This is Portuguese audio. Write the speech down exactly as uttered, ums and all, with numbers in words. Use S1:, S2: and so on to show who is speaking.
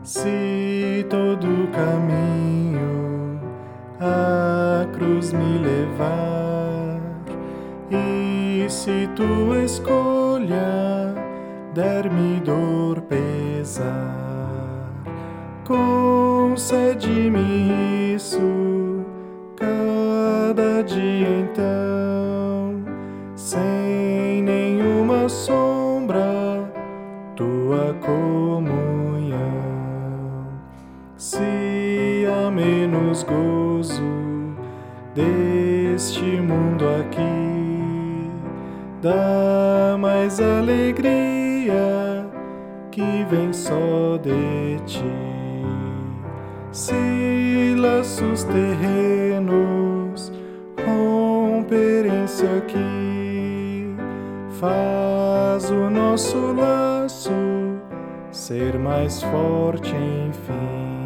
S1: Se todo caminho a cruz me levar, e se tua escolha der-me dor pesar, concede-me isso cada dia então, sem nenhuma sombra, tua comunhão. Se há menos gozo deste mundo aqui, dá mais alegria que vem só de ti. Se laços terrenos romperem-se aqui, faz o nosso laço ser mais forte enfim.